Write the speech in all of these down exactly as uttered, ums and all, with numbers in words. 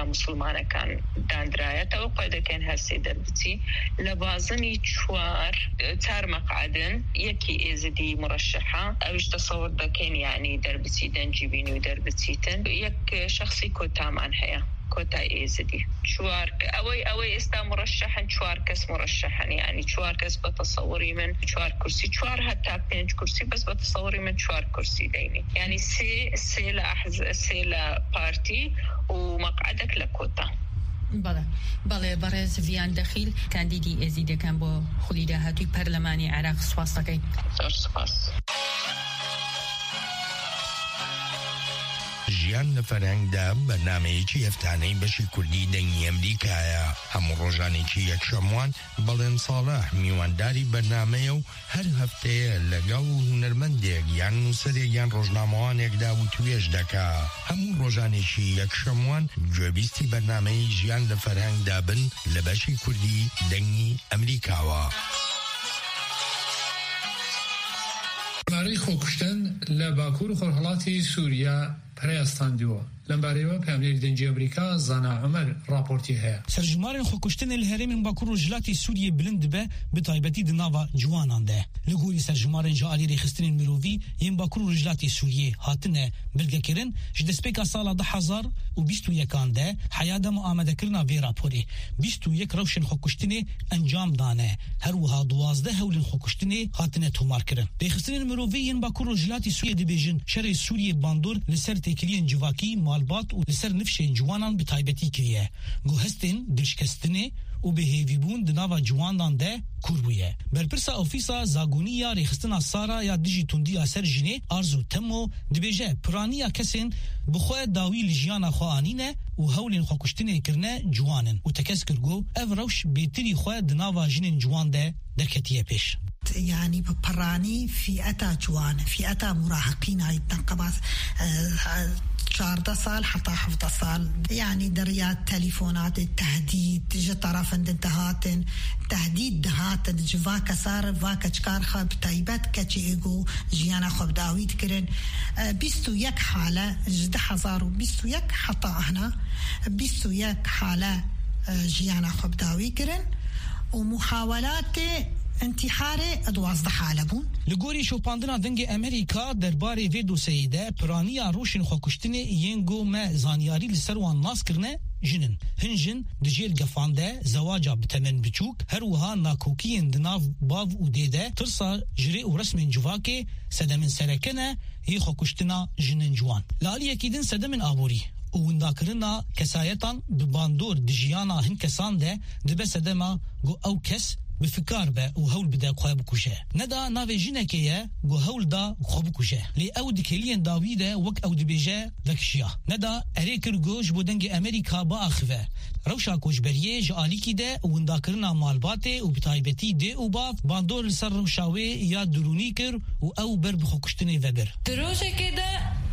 مسلمانە کان دانرایە توقع دەکەن هەرسێ دەربچی لە بازنی چوار چار مەقعدن یەکی ئێزدی مرشحە ئەوش تەسەوڕ دەکەن یعنی دەربچی دەنجی بینی و دەربچیتن یەک شخصی کۆتامان هەیە كوتا إيزدي شوار أوي أوي استا مرشحا شوار كس مرشحا يعني شوار كس بتصوري من شوار كرسي شوار حتى بينج كرسي بس بتصوري من شوار كرسي ديني يعني سي سي لا أحز سي لا بارتي ومقعدك لكوتا بله بله برز ویان دخیل کاندیدی ازیده کن با خلیده هاتوی پرلمانی عراق سواس دکی سپاس ژیان لە فەرهەنگدا بەرنامەیەکی هەفتانەی بەشی کوردی دەنگی ئەمریکایە هەموو ڕۆژانێکی یەکشەموان بەڵێن ساڵح میوانداری بەرنامەیە و هەر هەفتەیە لەگەڵ هونەرمەندێک یان نووسەرێک یان ڕۆژنامەوانێکدا و توێژ دەکا هەموو ڕۆژانێکی یەکشەموان گوێبیستی بەرنامەی ژیان لە فەرهەنگدا بن لە بەشی کوردی دەنگی ئەمریکاوە. ژمارەی خۆکوشتن لە باکوور و خۆرهەڵاتی سووریا پەرەیستاندووە. لەمبارەیەوە پاملەی دەنگی ئەمریکا زانا عومەر راپۆرتی هەیە. سەرژمارên خۆکوشتنê li herêmên Bakur û Jilatê Sûriyê bilind dibe bi taybetî di nava ciwanan de. Li gorî serjmarên ji alî rêxistinên mirovî yên Bakur û Jilatê Sûriyê hatine bilgekirin ji destpêka sala du hezar û bîst û yekan de heya dema amedekirina vê raporê bîst û yek rewşên xwekuştinê encam dane. Her wiha duwazde hewlên xwekuştinê hatine tomarkirin. Rêxistinên mirovî yên Bakur û Jilatê Sûriyê dibêjin şerê Sûriyê bandor li ser têkiliyên civakî malbat û li ser nifşên ciwanan bi taybetî kiriye. Guhestên dilşkestinê û bêhêvîbûn di nava ciwanan de kûr bûye. Berpirsa ofîsa zagûniya rêxistina Sara ya dijî tundiya ser jinê Arzu Temo dibêje piraniya kesên bi xwe dawî li jiyana xwe anîne û hewlên xwekuştinê kirine ciwanin û tekez kir got ev rewş bêtirî xwe di nava jinên ciwan de derketiye pêş. يعني ببراني فئة جوان فئة مراهقين هاي التنقبات شارده سال حتى حفظ سال يعني دريات تليفونات التهديد تجي طرف عند انتهات تهديد دهات جواك صار واك اشكار خب تايبات كتشيغو جيانا خب داويد كرن بيستو يك حالة جد حزارو بيستو يك حتى هنا بيستو يك حالة جيانا خب داوي كرن ومحاولات انتحاره ادوازده حاله بون لگوری شوپاندنا دنگ امریکا درباره وی دوسیه ده پرانیا روشن خوکشتنی ینگو ما زانیاری لسروان ناس کرنه جنن هنجن دجیل گفانده زواجا بتمن بچوک هر وها ناکوکین دناف باو و دیده ترسا جری و رسم جواکه سدمن سرکنه هی خوکشتنا جنن جوان لالی یکیدن سدمن آبوری و ونداکرنا کسایتان بباندور دجیانا هن کسان ده دبه سدما گو او کس بفكار به و هول بدا خواب بکوشه ندا ناوی جنکیه گو هول دا خواب بکوشه لی او دکلین داویده وک او دبیجه دکشیا ندا اریکر گوش بودنگ امریکا با اخوه روشا کوشبریه جالی کی ده و انداکرنا مالباته و بتایبتی ده و با باندور لسر روشاوی یا درونی کر و او بر بخوکشتنی وبر دروشه کده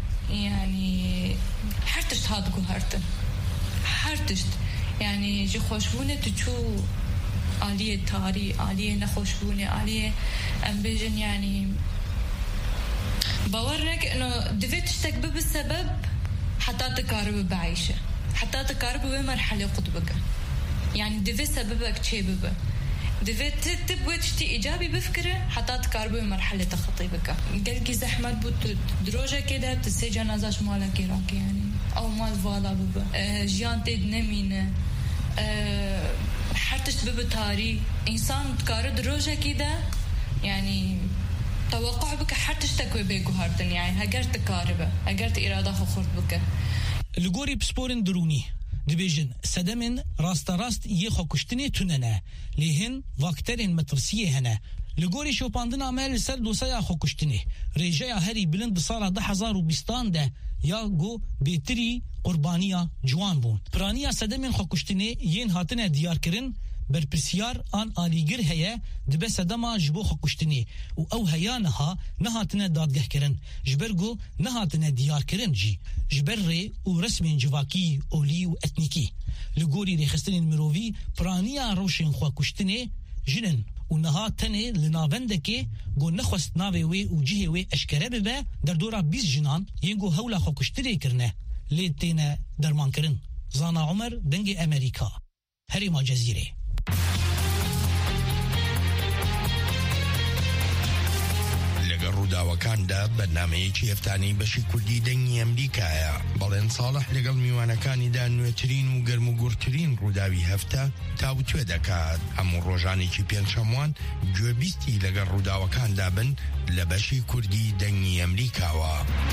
يعني حرتشت هادگو هرتن حرتشت يعني جي خوشبونه تشو عالية تاري عالية نخوشبوني عالية أمبيجن يعني بورك إنه دفيت تشتكب بالسبب حتى تقارب بعيشة حتى تقارب بمرحلة قطبك يعني دفيت سببك شيء ببه دفيت تبغى تشتي إيجابي بفكره حتى تقارب بمرحلة تخطيبك قلقي زحمة بوت دروجة كده تسجى نازاش مالك يراك يعني أو مال فالا ببه أه جيان تيد نمينة أه حرتشت ببتاري إنسان تقارد روجة كده يعني توقع بك حرتشتك وبيكو هارتن يعني هجر تقاربه هجر إرادة خورد بك لگوری بسپورن درونی دبیجن سدمن راست راست یه خوکشتنی توننه لیهن واکترین مترسیه هنه لگوری شوپاندن عمل سر دوسایا خوکشتنی ریجایا هری بلند سال ده هزار و بیستان ده یا گو بیتری قربانیا جوان بون پرانیا سدمن خوکشتنی ین هاتنه دیار کرن بر پرسیار آن آلیگر هیا دبه سدما جبو خوکشتنی و او هیا نها نهاتنه دادگه کرن جبرگو نهاتنه دیار کرن جی جبر ری و رسم جواکی اولی و اتنیکی لگوری ریخستن مرووی پرانیا روشن خوکشتنی جنن و نها تنه لناوندکه گو نخوست ناوی وی و جیه وی اشکره ببه در دورا بیز جنان ینگو هولا خوکشتنی کرنه لی تینه درمان کرن زانا عمر دنگ امریکا هریما جزیره ڕووداوەکاندا بەرنامەیەکی هەفتانەی بەشی کوردی دەنگی ئەمریکایە بەڵێن ساڵح لەگەڵ میوانەکانیدا نوێترین و گەرم و گورترین ڕووداوی هەفتە تاوتوێ دەکات. هەموو ڕۆژانێکی پێنجشەموان گوێبیستی لەگەڵ ڕووداوەکاندا بن لە بەشی کوردی دەنگی ئەمریکاوە.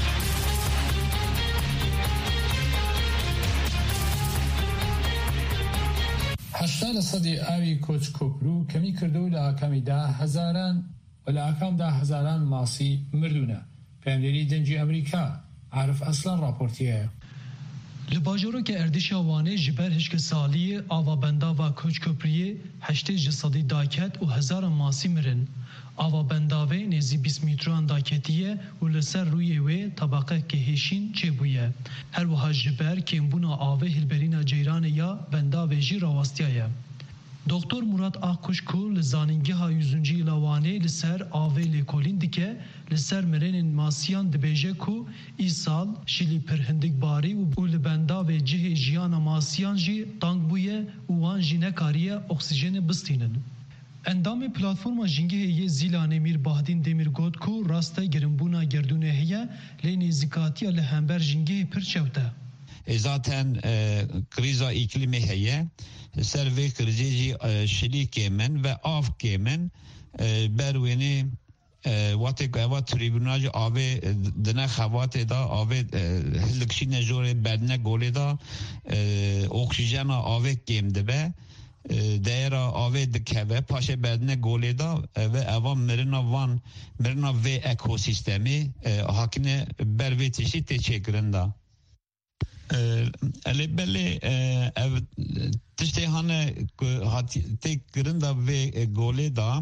هەشتا لە سەدی ئاوی کۆچکۆپرو کەمی کردو لە ئاکامیدا هەزاران و لە ئاکامدا هەزاران ماسی مردونە. پەیامدەری دەنگی ئەمریکا عارف ئەسلان راپۆرتیەیە. li bajarokê Erdişa Wanê ji ber hişka saliyê ava bendava Koçköprüyê heştê ji sedî daket û hezaran masî mirin. Ava bendavê nêzî bîst mîtroyan daketiye û li ser rûyê wê tabaqeke hêşîn çêbûye. Her wiha ji ber kêmbûna avê hilberîna ceyranê ya bendavê jî rawastiyaye. Doktor Murat Akkuş ku li zanîngeha yüzüncü yıla Wanê li ser avê lêkolîn dike, li ser mirenên masiyan dibêje ku îsal şilî pir hindik barî û li bendavê cihê jiyana masiyan jî tang bûye û wan jî nekariye oksîjenê bistînin. Endamê platforma jîngehê yê Zîlanê Mîr Bahdîn Demîr got ku rasta girinbûna gerdûnê heye lê nêzîkatiya li hember jîngehê pir çewt e. Zaten kriza iklimi heye ser vê krizê jî şilîkê min ve avkê min berwênê watê ku eva tribûna jî avê dine xevatê da avê hilkişîne jorê berdine golê da oksîjena avê kêm dibe değera avê dikeve paşê berdine golê da ve eva mirina van mirina vê ekosîstemê hakine ber vê tiştî tê çêkirin da. Elbette ev tiştê hane hatî kirin da vê golê da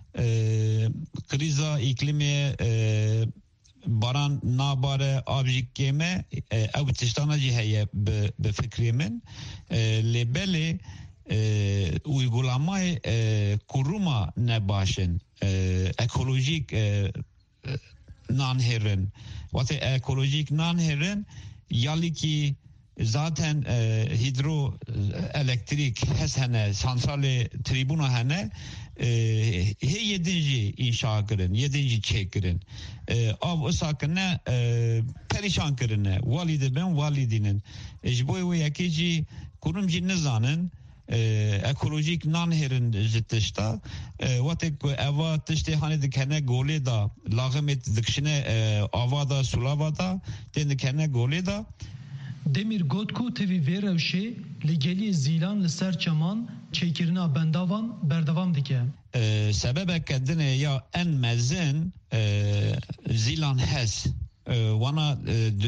kriza iklimê baran nabare av jî kême ew tiştana jî heye bi fikrê min lê belê uygulamayê kuruma ne başin ekolojik nanhêrin watê ekolojik nanhêrin yali ki zaten e, hidro elektrik hes hene santrale tribuna hene e, he yedinci inşa kirin yedinci çekirin e, av ısakine e, perişan kirine valide ben validinin ejboy ve yakici kurumci nizanın ekolojik nanherin jitişta watek eva tiştê hanê dikene golê da laxemet dikişine avada sulavada tên dikene golê da Demir Gotku tevî vê rewşê li gelî Zîlan li ser çeman çêkirina bendavan berdevam dike. Sebebeke dinê ya en mezin Zîlan hes wana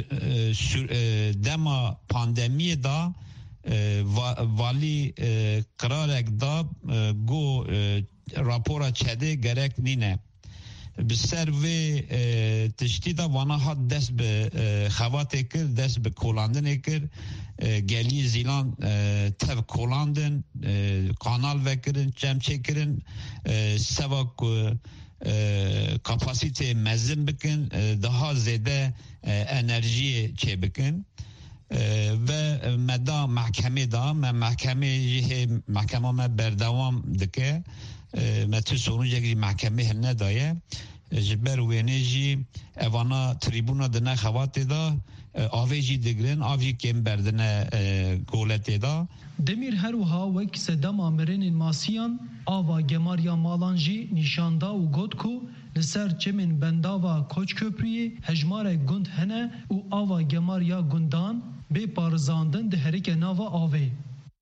dema pandemiyê da vali kararek da go rapora çede gerek nine bi ser vê tiştî da wana hat dest bi xevatê kir dest bi kolandinê kir gelî Zîlan tev kolandin kanal vekirin çemçê kirin seva ku kapasite mezin bikin daha zêde enerjiyê çê bikin ve meda mahkeme da me mahkeme jî mahkeme me berdevam dike me tu sonucekî mahkeme hene daye ji ber wêne jî evana tribûna dine xevatê da avê jî digirin av jî kêm berdine goletê da. Demir her wiha wek sedema mirenên masiyan ava gemariya malan jî nîşanda û got ku li ser çemên bendava Koçköprüyê hejmarek gund hene û ava gemariya gundan bê parizandin di herêke nava avê.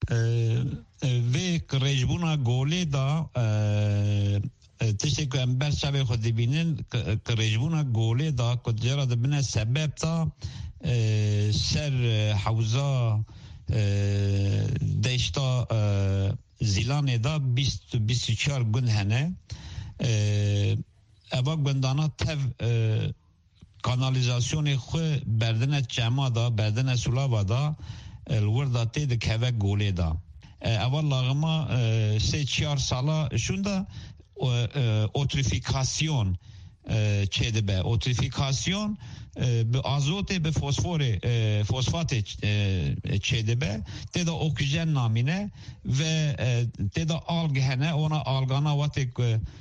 Vê kirêjbûna golê da tiştê ku em ber çavê xwe dibînin kirêjbûna golê da ku cera dibine sebeb da ser hewza deşta Zîlanê da bîst bîst û çar gund hene eva gundana tev kanalizasyonê xwe berdine çema da berdine sulava da li wir da tê dikeve golê da eva laxima sê çar sala şûn da otrifikasyon çê dibe otrifikasyon به آزوت به فسفر فسفات چیدبه تدا اکسیژن نامینه و تدا آلگ هنه اونا آلگانا وقتی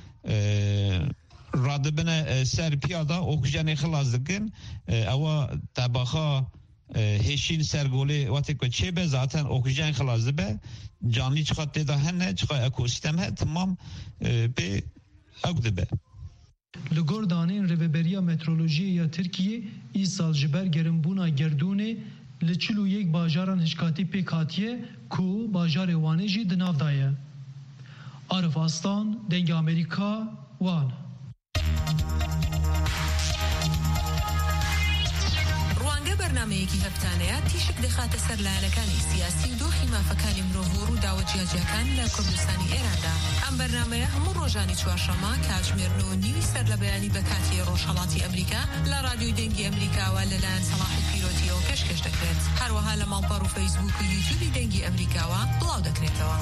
رادبنه سر پیادا اکسیژن خلاص دکن او طبقه هشین سرگوله وقتی که چه به ذاتن اکسیژن خلاص به جانلی چقدر تدا هنه چقدر اکوسیستم هست تمام به اگده به لگور دانین ریوبریا مترولوژی یا ترکیه ای سال جبر گرمبونا گردونه لچلو یک باجاران هشکاتی پیکاتیه کو باجار وانجی دناو دایه عارف آستان دنگ امریکا وان برنامەیەکی هەفتانەیە تیشک دەخاتە سەر لایەنەکانی سیاسی و دۆخی مافەکانی مرۆڤ و داوە جیاجیەکان لە کوردستانی ئێراندا. ئەم بەرنامەیە هەموو ڕۆژانی چوارشەممە کاتژمێر نۆ و نیوی سەر لە بەیانی بە کاتی ڕۆژهەڵاتی ئەمریکا لە رادیۆی دەنگی ئەمریکاوە لەلایەن سەلاحی پیرۆتیەوە پێشکەش دەکرێت. هەروەها لە ماڵپەڕ و فەیسبوک و یوتیوبی دەنگی ئەمریکاوە بڵاو دەکرێتەوە.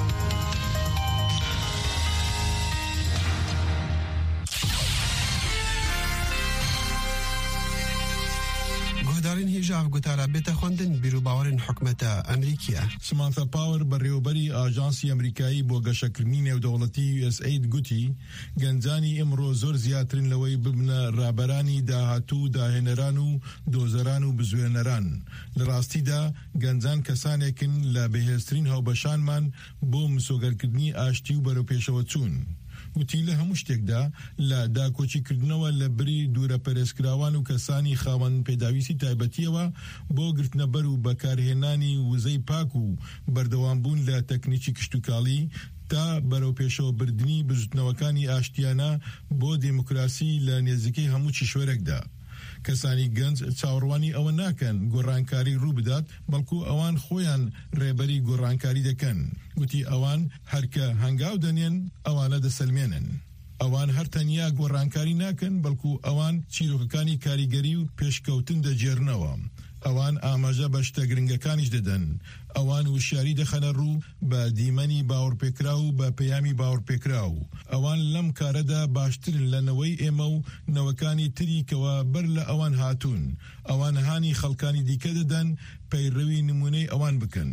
دارین هیجاف گوتارا بیت خوندن بیرو باورن حکومت امریکیه. سمانتا پاور بریوبری آژانسی امریکایی بو گشکرنی نێودەوڵەتی یو اس اید گوتی گەنجانی ئەمڕۆ زۆر زیاترن لەوەی ببنە ڕابەرانی داهاتوو داهێنەران و دۆزەران و بزوێنەران. لە ڕاستیدا گەنجان کەسانێکن لە بەهێزترین هەوبەشانمان بۆ مسۆگەرکردنی ئاشتی و بەرەوپێشەوە چوون. وتی لە هەموو شتێکدا لە داکۆچیکردنەوە لە بری دوورە پەرێزکراوان و کەسانی خاوەن پێداویستی تایبەتیەوە بۆ گرتنەبەر و بەکارهێنانی وزەی پاک و بەردەوامبوون لە تەکنیکی کشتوکاڵی تا بەرەوپێشەوە بردننی بزوتنەوەکانی ئاشتیانە بۆ دموکراسی لە نێزیکەی هەموو چیشوەرێکدا. کەسانی گەنج چاوەڕوانی ئەوە ناکەن گۆڕانکاری ڕوو بدات بەڵکو ئەوان خۆیان ڕێبەری گۆڕانکاری دەکەن. گوتی ئەوان هەرکە هەنگاو دەنێن ئەوانە دەسەلمێنن. ئەوان هەر تەنیا گۆڕانکاری ناکەن بەڵکو ئەوان چیرۆکەکانی کاریگەری و پێشکەوتن دەجێرنەوە. ئەوان ئاماژە بە شتە گرنگەکانیش دەدەن. ئەوان وشیاری دەخەنە ڕوو بە دیمەنی باوەڕپێکرا و بە پەیامی باوەڕپێکرا و ئەوان لەم کارەدا باشترن لە نەوەی ئێمە و نەوەکانی تری کەوە بەر لە ئەوان هاتوون. ئەوان هانی خەڵکانی دیکە دەدەن پەیڕەوی نمونەی ئەوان بکەن.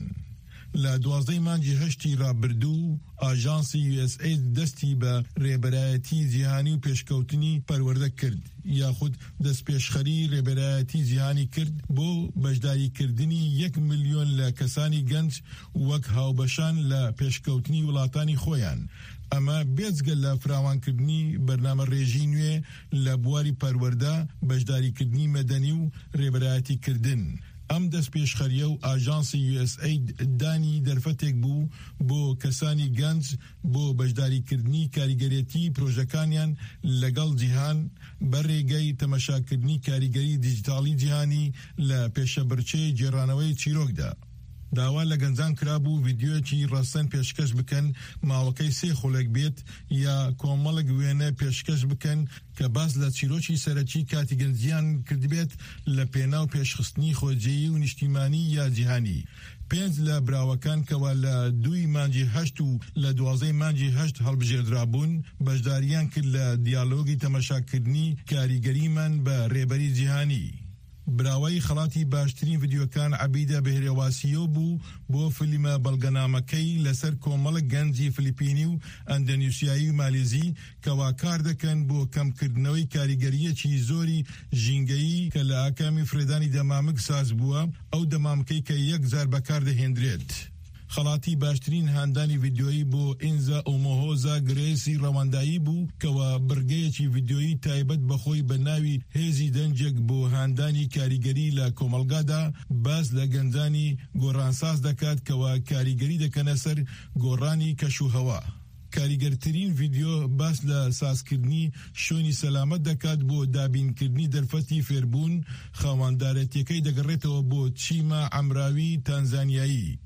لە دوازدەی مانگی هەشتی ڕابردوو ئاژانسی یو اس اید دەستی بە ڕێبەرایەتی جیهانی و پێشکەوتنی پەروەردە کرد یاخود دەست پێشخەری ڕێبەرایەتی جیهانی کرد بۆ بەشداریکردنی یەک ملیۆن لە کەسانی گەنج وەک هاوبەشان لە پێشکەوتنی وڵاتانی خۆیان. ئەمە بێجگە لە فراوانکردنی بەرنامە ڕێژی نوێ لە بواری پەروەردە بەشداریکردنی مەدەنی و ڕێبەرایەتیکردن. ئەم دەست پێشخەریە و ئاژانسی یو اس اید دانی دەرفەتێک بوو بۆ کەسانی گەنج بۆ بەشداریکردنی کاریگەرێتی پرۆژەکانیان لەگەڵ جیهان بەڕێگەی تەمەشاکردنی کاریگەری دیجیتاڵی جیهانی لە پێشەبرچەی جێڕانەوەی چیرۆکدا. داوا لە گەنجان کرابوو ڤیدیۆکی ڕاستەن پێشکەش بکەن ماوەکەی سێ خولێک بێت یا کۆمەڵک وێنە پێشکەش بکەن کە باس لە چیرۆکی سەرەکی کاتی گەنجیان کردبێت لە پێناو پێشخستنی خۆجێیی و نیشتیمانی یا جیهانی. پێنج لە براوەکان کەوا لە دوی مانگی هەشت و لە دوازدەی مانگی هەشت هەڵبژێردرابوون بەشداریان کرد لە دیالۆگی تەمەشاکردنی کاریگەریمان بە ڕێبەری جیهانی. براوەی خەڵاتی باشترین ڤیدیۆکان عەبیدە بەهێرێواسیۆ بوو بۆ فیلمە بەڵگەنامەکەی لەسەر کۆمەڵک گەنجی فلیپینی و ئەندەنوسیایی و مالیزی کەوا کار دەکەن بۆ کەمکردنەوەی کاریگەریەکی زۆری ژینگەیی کە لە ئاکامی فرێدانی دەمامک ساز بووە ئەو دەمامکەی کە یەک جار بەکار دەهێنرێت. خەڵاتی باشترین هاندانی ڤیدیۆیی بۆ ئینزا ئۆمۆهۆزا گرێسی ڕەوەندایی بوو کەوا بڕگەیەکی ڤیدیۆیی تایبەت بەخۆی بە ناوی هێزی دەنجێک بۆ هاندانی کاریگەری لە کۆمەلگادا باز لە گەنجانی گۆڕانساز دەکات کەوا کاریگەری دەکەنە سەر گۆڕانی کەشوهەوا. کاریگەرترین ڤیدیۆ باس لە سازکردنی شوێنی سەلامەت دەکات بۆ دابینکردنی دەرفەتی فێربوون خاوەندارەتیەکەی دەگەڕێتەوە بۆ چیما عەمراوی تانزانیایی.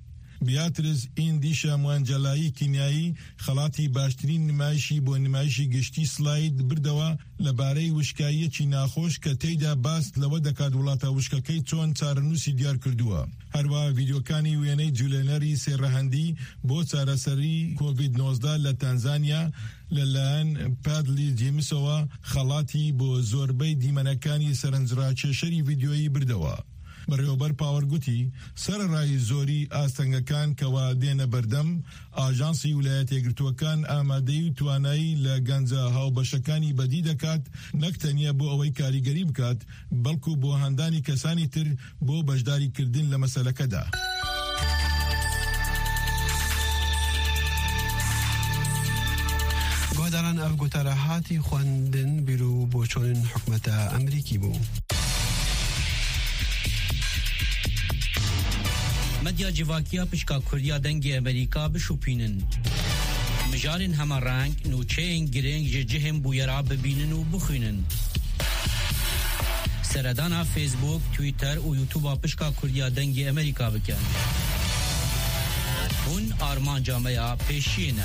بیاترز ئیندیشا موانجەلایی کینیایی خەڵاتی باشترین نمایشی بۆ نمایشی گشتی سلاید بردەوە لەبارەی وشکاییەکی ناخۆش کە تێیدا باس لەوە دەکات وڵاتە وشکەکەی چۆن چارەنووسی دیار کردووە. هەروە ڤیدیۆکانی وێنەی جولێنەری سێڕەهەندی بۆ چارەسەری کۆڤید نۆزدە لە تانزانیا لەلایەن پادلی جێمسەوە خەڵاتی بۆ زۆربەی دیمەنەکانی سەرنجڕاکێشەری ڤیدیۆیی بردەوە. بەڕێوەبەر پاوەرگوتی سەرڕای زۆری ئاستەنگەکان کەوا دێنە بەردەم ئاژانسی ویلایەتە یەکگرتووەکان ئامادەی و توانایی لە گەنجە هاوبەشەکانی بەدی دەکات نەک تەنیا بۆ ئەوەی کاریگەری بکات بەڵکو بۆ هەندانی کەسانی تر بۆ بەشداریکردن لە مەسەلەکەدا. گۆداران ئەو گوتارە هاتی خواندن بیر و بۆچۆن حکومەتە ئەمریکی بوو. مدیا جواکیا پشکا کردیا دنگ امریکا بشوپینن مجارن همه رنگ نوچهین گرنگ جههم بویرا ببینن و بخوینن سردانا فیسبوک تویتر و یوتیوب پشکا کردیا دنگ امریکا بکن هون آرمان جامعه پیشینه.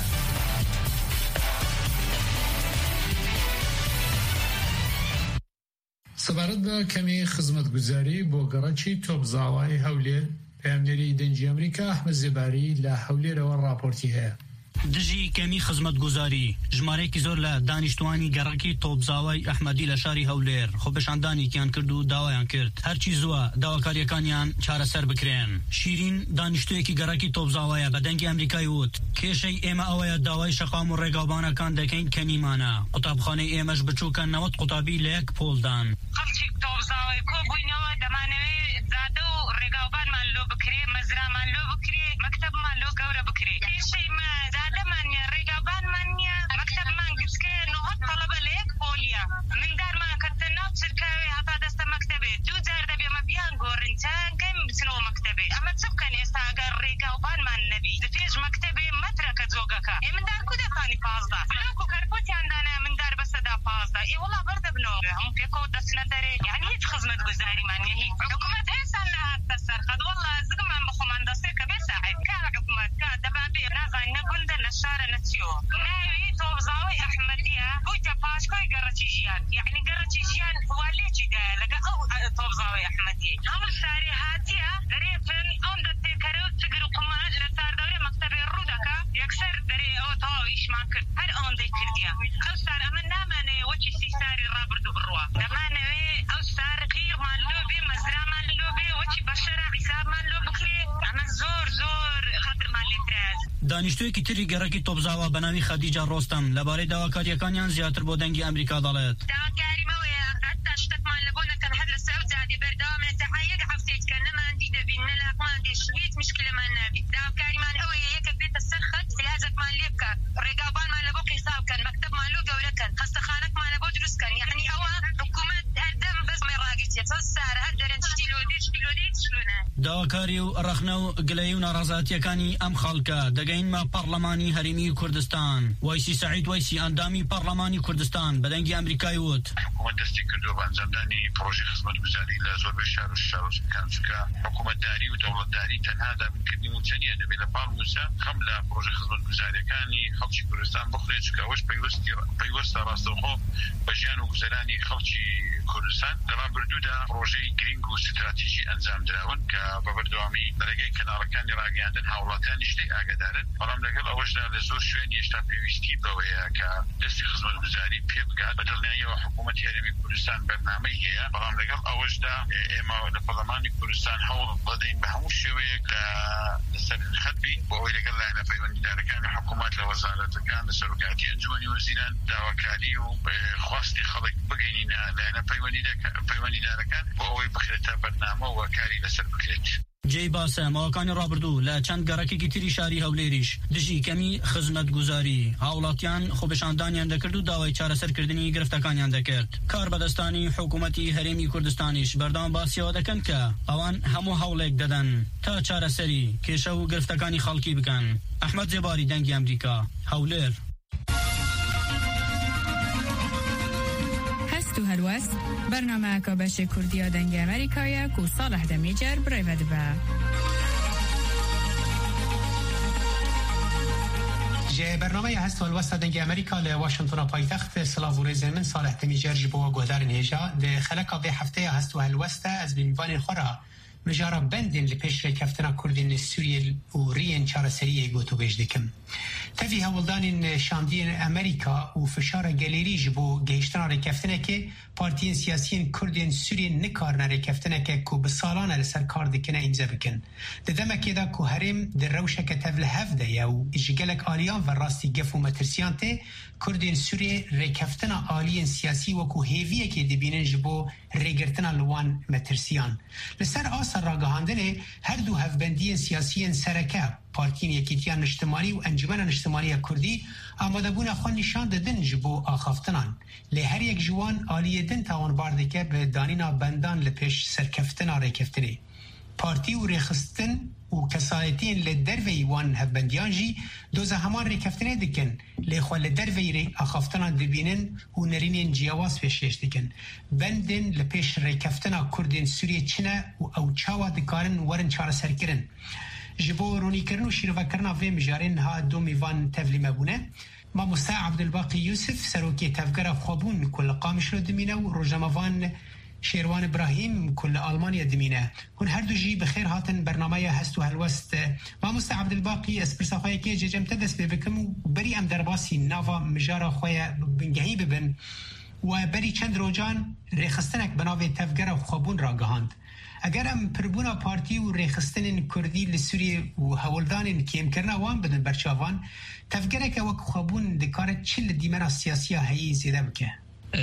سەبارەت بە کەمی خزمەتگوزاری بۆ گەڕەکی تۆپزاوای هەولێر پەیامنێری دەنگی ئەمریکا ئەحمەد زێباری لە هەولێرەوە راپۆرتی هەیە. دژی کەمی خزمەتگوزاری ژمارەیەکی زۆر لە دانیشتوانی گەڕەکی تۆپزاوای ئەحمەدی لە شاری هەولێر خۆپێشاندانێکیان کرد و داوایان کرد هەرچی زووە داواکاریەکانیان چارەسەر بکرێن. شیرین دانیشتوویەکی گەڕەکی تۆپزاوایە بە دەنگی ئەمریکای وت کێشەی ئێمە ئەوەیە داوای شەقام و ڕێگاوبانەکان دەکەین کەنیمانە قوتابخانەی ئێمەش بچووکە نەوەت قوتابی لە یەک پۆلدان. خەڵکی تۆپزاوای کۆبووینەوە دەمانەوێت زادە و ڕێگاوبانمان لۆ بکرێ مەزرامان لۆ بکرێ مەکتەبمان لۆ گەورە بکرێ کێشەی زادەمانە ڕێگاوبانمانە مەکتەبمان گچکە نۆهەت تەڵەبە لە یەک پۆلیە مندارمان کەتە ناو چرکاوێ هەتا دەستە مەکتەبێ دوو جار دەبێ ئەمە بیان گۆڕین چەندکەم بچنەوە مەکتەبێ ئەمە چ بکەن ئێستا ئەگەر ڕێگاوبانمان نەبی دپێش مەکتەبێ مەترەکە جۆگەکە ئێ مندار کو دەخانی پازدە لۆکو کەرپۆتیاندانە مندار بەسەدا پازدە ئێ وەڵا بەردەبنەوە هەموو پێکەوە دەچنە دەرێ یعنی هیچ خزمەتگوزاریمان نیە هیچ حکومەت هێستا نەهاتە سەر خەد وەڵا زگمان بخۆمان دەستێ کە بێ ساحێب کارە حکومەت کا دەبابێ نازانی نەگوندە نەشارە نەچیەوە ناوی تۆپزاوای ئەحمەدیە بوویتە پاشکۆی گەڕەکی ژیان یعنی گەڕەکی ژیان والێکیدایە لەگە ئەو تۆپزاوای ئەحمەدی هەموو شارێ هاتیە دەرێتن ئەم دەستێکەرە و چگر و قومان لە ساردەورێ مەکتەبێ ڕوو دەکا یەکسەر دەرێ ئەوە تەواو ئیشمان کرد هەر ئەوەندەی کردیە ئەو سار ئەمە نامانەیە وەکی سی ساری ڕابرد و بڕوە دەمانەوێ ئەو سار قیرمان لۆ بێ مەزرامان لۆ بێ وەکی بەشەرە حیسابمان لۆ بکرێ ئەمە زۆر زۆر خەترمان لێتراز. دانیشتوویەکی تری گەڕەکی تۆپزاوە بە ناوی خەدیجە ڕۆستەم لەبارەی داواکاریەکانیان زیاتر بۆ دەنگی ئەمریکا دەڵێت داواکاریمەوەیە هەتا شتێکمان لە بۆ نەکەن هەر لە سەعودادێ بەردەوامێت تەحەیەک هەفتەیەکە نەماندی دەبین نە لاقمان دێشت هیچ مشکلەمان نابێت داواکاریمان ئەوەیە یەکە بێتە سەر خەت علاجێکمان لێ بکات ڕێگاوبانمان لە بۆ قیسا بکەن مەکتەبمان لۆ گەورەکەن خەستەخانەکمان لە بۆ دروستکەن یعنی ئەوە حکومەت هەردەم بەزمێ ڕاگەچێت سارە هەر دەرەن شتی لۆ دێ شتی لۆ دێ شلونە داواکاری و ڕەخنە و گلەیی و ناڕازاتیەکانی ئەم خەڵکە دەگەینمە پەرلەمانی هەرێمی کوردستان. وایسی سەعید وایسی ئەندامی پەرلەمانی کوردستان بە دەنگی ئەمریکای وت حکومەت دەستی کردووە بە ئەنجامدانی پرۆژەی خزمەتگوزاری لە زۆربەی شار و شارۆچکەکان چونکە حکومەتداری و دەوڵەتداری تەنها دابینکردنی موچە نیە دەبێت لە پاڵ موچە خەم لە پرۆژەی خزمەتگوزاریەکانی خەڵکی کوردستان بخورێت چونکە ئەوەش پەیوەستە ڕاستەوخۆ بە ژیان و گوزەرانی خەڵکی کوردستان لە ڕابردوودا پرۆژەی گرنگ و ستراتیژی ئەنجام دراون کە بە بەردەوامی لەرەگەی کەناڵەکانی ڕاگەاندن هاوڵاتیانی شتەی ئاگادارن بەڵام لەگەڵ ئەوەشدا لە زۆر شوێن هێشتا پێویستی بەوەیە کە دەستی خزمەتگوزاری پێ بگات بە دڵنیاییەوە حکوومەتی هەرێمی کوردستان بەرنامەی هەیە بەڵام لەگەڵ ئەوەشدا ئێمە لە پەرلەمانی کوردستان هەوڵ بدەین بە هەموو شێوەیەک لەسەر خەت بین بۆ ئەوەی لەگەڵ لایەنە پەیوەندیدارەکانی حکوومەت لە وەزارەتەکان لە سەرۆکاتی ئەنجومەنی وەزیران داواکاری و خواستی خەڵک بگەینینە لایەنە پەیوەندیدارەکان بۆ ئەوەی بخرێتە بەرنامە و کاری لەسەر بکرێت. جێی باسە ماوەکانی ڕابردوو لە چەند گەڕەکێکی تری شاری هەولێریش دژی کەمی خزمەتگوزاری هاوڵاتیان خۆپێشاندانیان دەکرد و داوای چارەسەرکردنی گرفتەکانیان دەکرد. کار بەدەستانی حکوومەتی هەرێمی کوردستانیش بەردەوام باسیەوە دەکەن کە ئەوان هەموو هەوڵێک دەدەن تا چارەسەری کێشە و گرفتەکانی خەڵکی بکەن. ئەحمەد زێباری دەنگی ئەمریکا هەولێر. تو هەلوەس بەرنامەکە بەشی کوردیە دەنگی ئەمریکایە و ساڵح دەمیجەر برێڤە دەبە. برنامه هست والوسط دنگ امریکا لواشنطن پایتخت سلاوورز من صالح تمیجر بو گودارن هجا ده خلقا به هفته هست والوسط از بیوان خورا مجارا بندن لپیش رکفتنا کردین سوریه و رین چار سریه گوتو بجدکم تفی هولدان شاندین امریکا و فشار گلیری جبو گهشتنا رکفتنه که پارتیین سیاسیین کردین سوریه نکارنا رکفتنه که کو بسالانه لسر کار دکنه اینجا بکن ده دمکی دا کو هرم در روشه که تفل هفده یا اجگلک آلیان و راستی گف و مترسیان ته کردین سوریه رکفتنا آلیین سیاسی و کو هیویه که دبینن جبو رگرتنا لوان مترسیان لسر آسر راگهاندنه هر دو هفبندی سیاسیین سرکه پارتین یکیتیان اجتماعی و انجمن اجتماعی کردی آماده بون خون نشان دادن جبو آخافتنان لی هر یک جوان آلیه دن تاون باردکه به دانینا بندان لپیش سرکفتنا رکفتنه پارتی و رخستن و کسایتین لدروی وان هفبندیان جی دوزه همان رکفتنه دکن لی خواه لدروی ری آخافتنان دبینن و نرینین جیاواز پیشش دکن بندن لپیش رکفتنا کردین سوریه چنه و او چاوا دکارن ورن چار سرکرن جبو رونی کرن و شیروا کرنا وی مجارین ها دو میوان تفلی مبونه ما مستا عبدالباقی یوسف سروکی تفگر خوابون کل قامش رو دمینه و روزموان شیروان ابراهیم کل آلمانیا دمینه هون هر دو جی بخیر هاتن برنامه هست و هلوست ما مستا عبدالباقی اسپرسا خواه که ججم تدس ببکم و بری ام درباسی ناوا مجارا خواه بنگهی ببن و بری چند روجان ریخستنک بناوی تفگر خوابون را گهاند اگر ام پربونا پارتی و ریخستن کردی لسوریه و هولدان کیم کرنا وان بدن برچاوان تفگره که وک خوابون دکاره چل دیمنا سیاسی هایی زیده بکه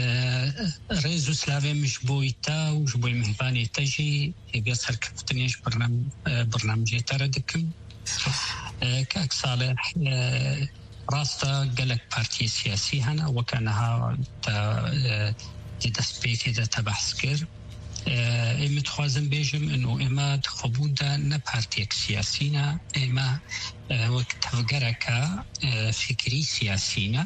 رئیس سلاوی مش بویتا و جبوی مهبانی تجی اگر سرکفتنیش برنامجی تردکم که اکساله راستا قلق پارتی سیاسی هنا وكانها دست بيكي دا تبحث كر اما تخوازم بيجم انه اما تخبون دا نبارتيك سياسينا اما وقت تفقركا فكري سياسينا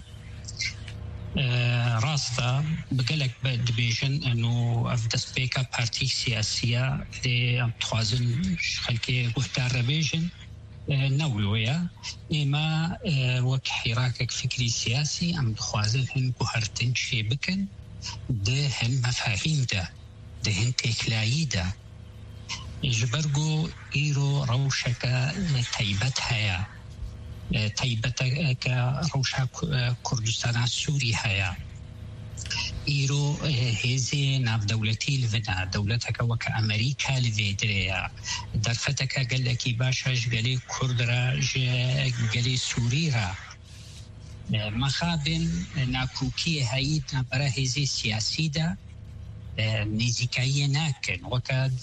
راستا بقلق بيجن انه افدس بيكا بارتي سياسية دي ام تخوازم خلقي قهدار بيجن نووية اما وك حراكك فكري سياسي ام تخوازم هن قهرتن شي بكن ده هن مفاهيم ده دهن تكلايي ده جبرگو ايرو روشك تيبت هيا تيبت روشك كردستان سوري هيا ايرو هزي ناف دولتي لفنا دولتك وك امريكا لفيدريا درفتك قال لك باشاش قالي كردرا قالي سوريرا مخابن ناكوكي هايت نبرا هزي سياسي ده نزیکایی نکن وقت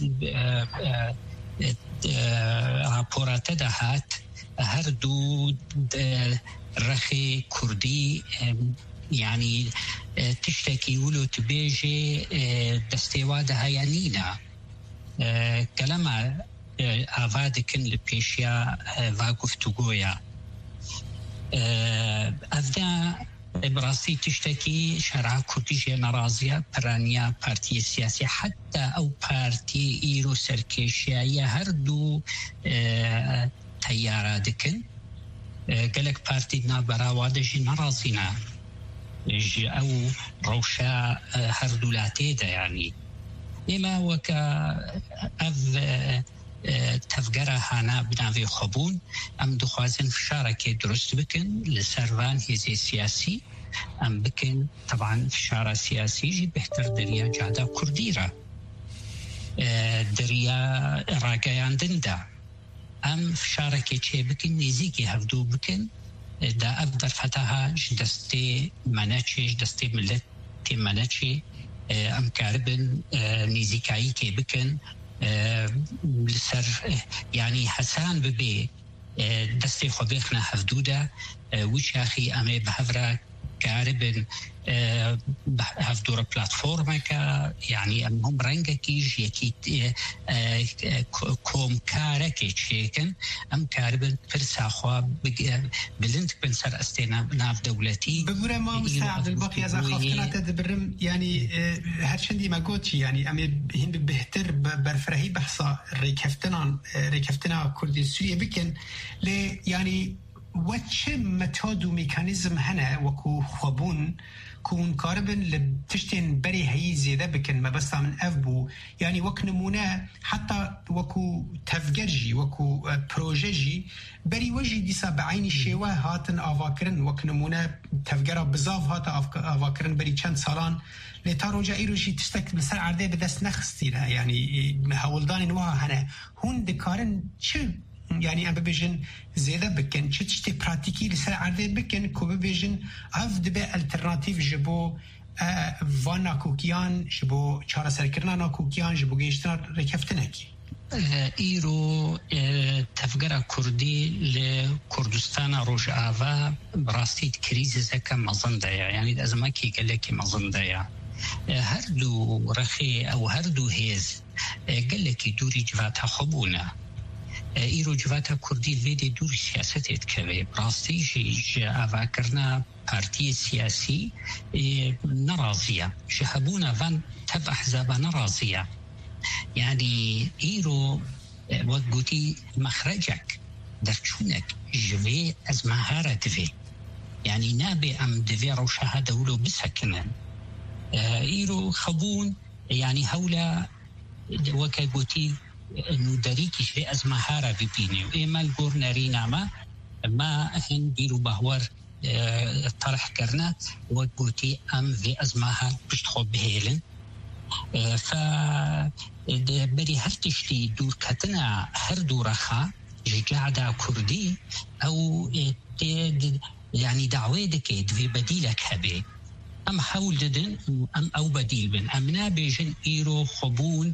راپورات دهات هر دو رخی کردی يعني تشتكي ولو تبيجي دستيواد هيانينا كلام آفادكن لبيشيا واقفتوغويا أفدا براسي تشتكي شرع كرديجي نرازيا برانيا بارتي سياسي حتى أو بارتي إيرو سركيشيا هردو تيارا دكن قالك بارتي نابراوادجي نرازينا أو روشا هردولاتي دا يعني إما وكا أف تفجرها هنا بنافي خبون أم دخوازن في شاركة درست بكن لسروان هزي سياسي أم بكن طبعا في شارع سياسي جي بهتر دريا جادا كرديرة دريا راقيان دندا أم في شاركة شي بكن نزيكي هفدو بكن دا أبدر فتاها جدستي مناتشي جدستي ملتي مناتشي أم كاربن نزيكاي كي بكن لسر يعني حسان ببي دستي خبيخنا حفدودة وش أخي أمي بحفرة كاربن هفدورة بلاتفورما كا يعني أمهم رنجا كيج يكي كوم كاركي تشيكن أم كاربن فرساخوا بلنت بنسر أستينا ناف دولتي بقولة ما مساعد الباقي إذا خافتنا تدبرم يعني هرشندي ما قوتي يعني أمي هند بهتر برفرهي بحصة ريكفتنا ريكفتنا كردي سوريا بكن لي يعني وچه متاد و میکانیزم هنه وکو خوابون كون كاربن لتشتين بري هي زيادة بكن ما بس من أفبو يعني وك نمونة حتى وكو تفجرجي وكو بروجيجي بري وجي ديسا بعين الشيوة هاتن أفاكرن وك نمونة تفجرها بزاف هاتا أفاكرن بري چند سالان لتارو جايرو جي تشتك بسر عرضي بدست نخستينا يعني هولدان نوها هنا هون دكارن چه يعني ام ببيجن زيادة بكن چتشتي براتيكي لسر عرضي بكن كو ببيجن اف دبي الترناتيف جبو وانا كوكيان جبو چارة سركرنا كوكيان جبو گيشتنا ركفتنكي ايرو تفجر كردي لكردستان روش آفا براستيت كريزة كم مظندايا يعني الأزماكي قال لك مظندايا هردو رخي أو هردو هيز قال لك دوري جفاتها خبونا ایرو جواتا کردی ویدی دور سیاست اتکوی براستی جی آوا کرنا پارتی سیاسی نرازیه شهبونا وان تب احزابا نرازیه يعني ایرو وقتی مخرجك درچونك جوی از مهارة دوی يعني نابي ام دوی روشها دولو بسكنن ایرو خبون يعني هولا وكا قوتي انه داريكي شيء از مهارة ببيني وإما الجور نارينا ما ما هن بيرو بهور طرح كرنا وقوتي ام في ازمها بشتخو بهيلن ف بري هرتشتي دور كتنا هر دورخا جعدا كردي او يعني دعويدك في بديلك هبي ام حول ددن ام او بديل بن ام نابيجن ايرو خبون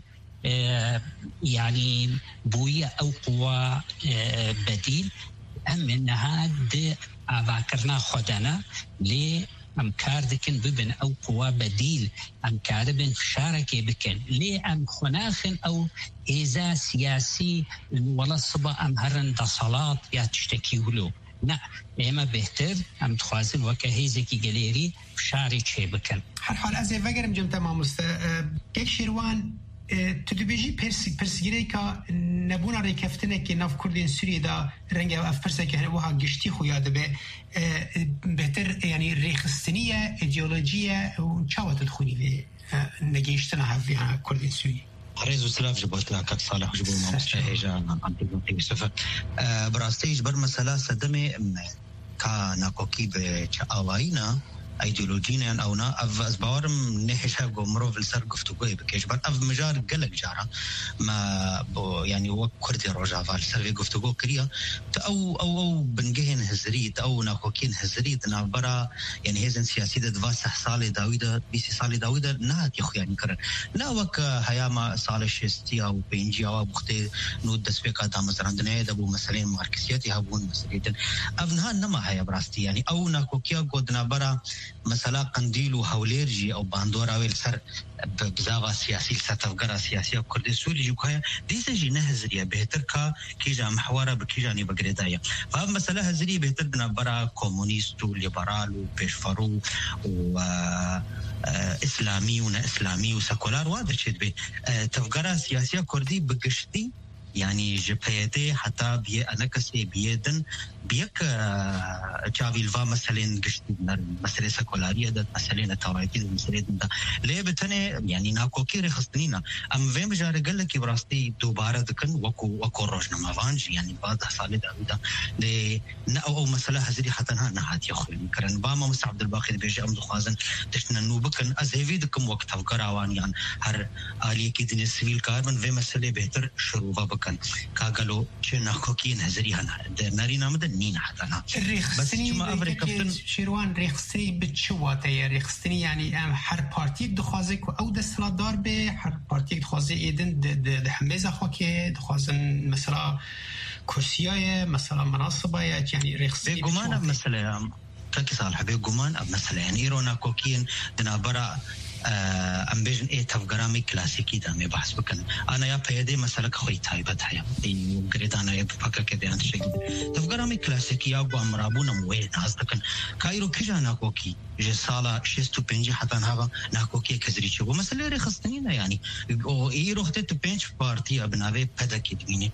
يعني بوية أو قوة بديل أم إنها دي أفاكرنا خدنا لي أم كاردكن ببن أو قوة بديل أم كاردبن شاركي بكن لي أم خناخن أو إذا سياسي ولا صبا أم هرن دا صلاة يا تشتكي له نا إما بهتر أم تخوازن وكهيزكي قليري شاري شي بكن حال حال أزي فاقرم جمتا ماموستا كيك شيروان تدبيجي بيرس بيرسجريكا نبونا ريكفتنا كي ناف كردين سوريا دا رنجا اف برسك وها قشتي خويا دبي بهتر يعني ريخستنيه ايديولوجيه وشاوه تدخلي في نجيشتنا في كردين سوريا رئيس سلاف جبوت كاب صالح وجبو ما مستهجا عن تبقى يوسف براستيج بر مساله صدمه كان كوكي بچاوينا ايديولوجينا او نا اف اسبارم نحشها قمرو في السر قفتوقي بكيش بل اف مجال قلق جارة ما يعني وكردي رجع فالسر قفتوقو كريا او او او بنجهن هزريد او ناكوكين هزريد نابرا يعني هزن سياسي دفاسح صالي داويدا بيسي صالي داويدا نهات يخو يعني كرن لا وك هياما صالي شستي او بينجي او بختي نود دسبيكا دا مزراندنا دابو مسالين ماركسياتي هابون مسالين افنها نما هيا براستي يعني او ناكوكيا قد نابرا مثلا قنديل وهوليرجي او باندورا ويل سر بزاغا سياسي ستفقرا سياسية كردي سوري جوكايا دي سجي نهزريا بهتر كا كيجا محورا بكيجاني بقريدايا فهم مثلا هزري بهتر دنا برا كومونيست وليبرال وبيشفرو و اسلامي ونا اسلامي وسكولار وهذا الشيء بي تفقرا سياسية كردي بقشتي يعني جبهتي حتى بي انا كسي بيدن بيك جافي الفا مثلا قشتنا مسألة سكولارية ده مسألة تورايتي ده مسألة ده ليه بتني يعني ناكو كيري خصنينا أم فين بجاري قال لك براستي دوباره دكن وكو وكو روجنا مافانج يعني بعد حصل ده ده ليه أو أو مسألة هزري حتى نها نهات يخوي كرن باما مستر عبد الباقي بيجي أم دخوازن تشنا نوبكن أزهفي دكم وقت فقراوان يعني هر آلية كده السويل كاربن في مسألة بهتر شروفا بكن كاغلو شناكو كين هزري هنا نارينا مدن نين حتى ريخستني بس شيروان ريخستني بتشواتي ريخستني يعني هر بارتيك دخوازك او دستنا دار به هر بارتيك دخوازي ايدن د حميزه خوكي دخوازن مثلا كرسيايه مثلا مناصبه يعني ريخستني بجمان مثلا كاكي صالح بجمان مثلا يعني ايرونا كوكين دنا برا ام بيجن ايه تفقرامي كلاسيكي دامي بحث بكن انا يا بيدي مسألة خوي تايبت هيا اي وقريت انا يا بفكر كده انت شيء تفقرامي كلاسيكي يا ابو امرابونا موين هازدكن كايرو كيجا ناكوكي جي سالا شيستو بنجي حتى نهابا ناكوكي كزريشو ومسألة ريخستنينا يعني او اي روحتي تو بنج بارتي ابناوي بدا كدميني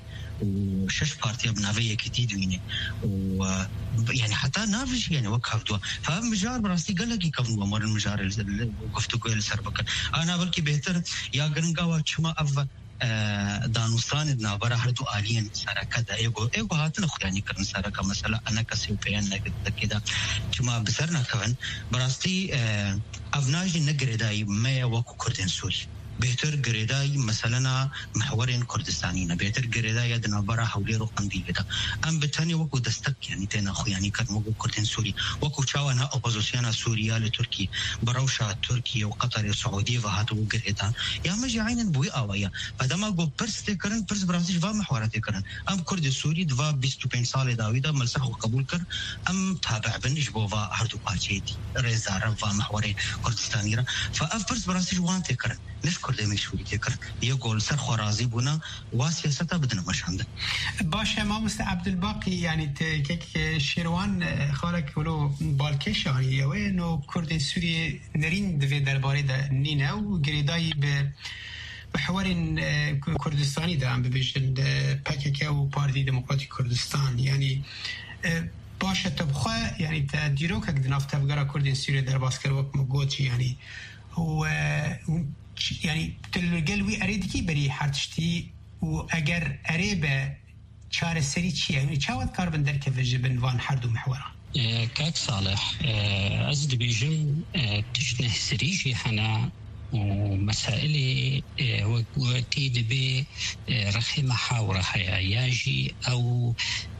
وشش بارتي بنافيه كتير وينه و يعني حتى نافش يعني وقف دوا فمجار براستي قال لك يكفوا مر المجار اللي وقفتوا كل سربك انا بلكي بهتر يا غنغاوا چما اف دانوستان دنابرا هردو آلين سرکه دا ایگو ایگو هاتن خو یعنی کرن سرکه مثلا انا کسی و پیان نگد دا چما بسر نکون براستی افناجی نگردای میا وکو کردن سوری بهتر گردای مثلا محورین کردستانینا بهتر گردای دنابرا حولی رو قندیل دا ام بتانی وکو دستک یعنی تینا خو یعنی کرن وکو کردن سوری وکو چاوانا اپوزیسیانا سوریا لترکی بروشا ترکیه و قطر و سعودیه و هاتو گردان یا مجی عینن بوی آوایا فدما گو پرس تکرن پرس براستی جوا محورات تکرن ام کرد سوری دوا بیست و پنج سال داویدا ملسخ و قبول کر ام تابع بنش بووا هردو پاچیتی رزارم و محورین کردستانی را فاف پرس براستی جوان تکرن نش کرده میشوری تکرن یه گل سر خورازی بونا و سیاستا بدن مشانده باشه ما مست عبدالباقی یعنی که شیروان خالک ولو بالکش یعنی و نو کرد سوری نرین دوی درباره ده نینه و گریدایی به بحوارين كردستاني ده عم ببيجن باكيكا وبارتي ديمقراطي كردستان يعني باشه تبخوا يعني تديروك دناف تفكر كردين سوريا در باسكر وقت مقوتي يعني و يعني تلقلوي اريدكي بري حرتشتي واگر اريبه چار سري چي يعني چاوت كاربن در كفجه بنوان حردو محورا كاك صالح ازد بيجن تشنه سريجي حنا ومسائل وقتي دبي رخي محاورة ياجي أو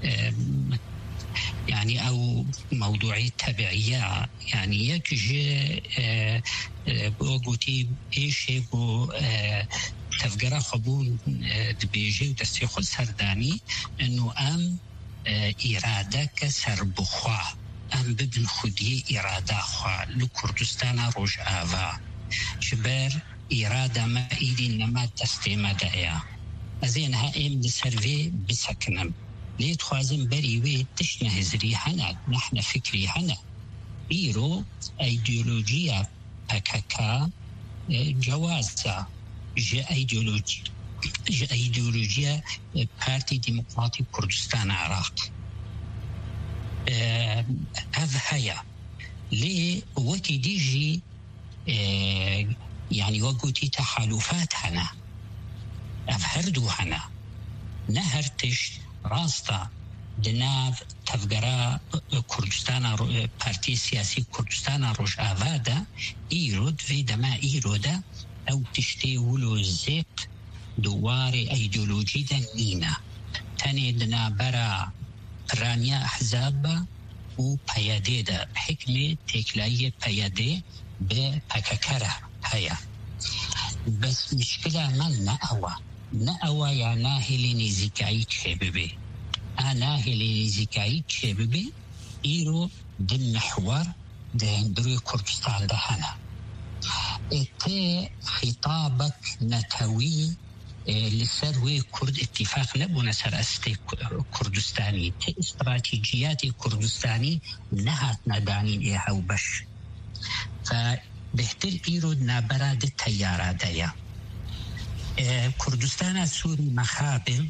يعني أو موضوعي تبعية يعني يكجي بوقتي إيش يبو تفقرا خبون دبيجي وتستيخ السرداني إنه أم إرادك سربخوا أم ببن خدي إرادة خوا لكردستان روج آفا شبر إرادة ما إيدي نما تستيما دايا أزين هائم لسرفي بسكنم ليت خوازم بريوي تشنه هزري هنا نحن فكري هنا بيرو أيديولوجيا بكاكا جوازة جا أيديولوجيا جا أيديولوجيا بارتي ديمقراطي كردستان عراق هذا هيا ليه وكي ديجي يعني وقتي تحالفات هنا أفهردو هنا نهرتش راستا دناف تفقرا كردستان بارتي سياسي كردستان روش آفادا إيرود في دما إيرودا أو تشتي ولو زيت دواري أيديولوجي دا نينا تاني دنا برا رانيا أحزاب و بيادي دا حكمة تكلاية بيادي بأكاكرة هيا بس مشكلة من نأوى نأوى يا ناهلي نزيكايت شببي ناهلي نزيكايت شببي إيرو دن محور دهن دروي كردستان دهنا إتي خطابك نتوي لسروي كرد اتفاق نبونا سر أستي كردستاني تي استراتيجيات كردستاني نهات نداني إيها وبش فبهتر إيرود نابراد التيارة دايا اه كردستان السوري مخابل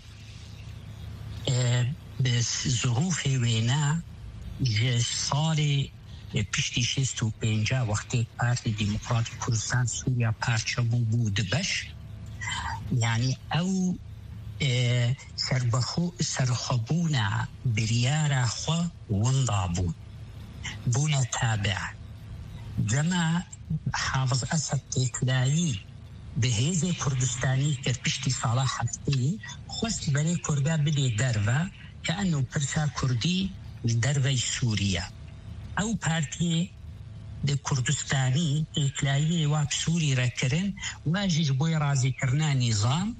اه بس ظروف وينا صار بشتي شستو بينجا وقتی پارتی ديمقراطي كردستان سوريا پارچبو بود بش يعني او اه سربخو سرخبونا بريارا خو وانضابون بونا تابع جمع حافظ أسد تكلالي بهيزي كردستاني كربشتي صلاح حفتي خوست بري كردا بدي درفا كأنه برسا كردي درفا سوريا أو بارتي دي كردستاني تكلالي واب سوري ركرن واجج بوي رازي كرنا نظام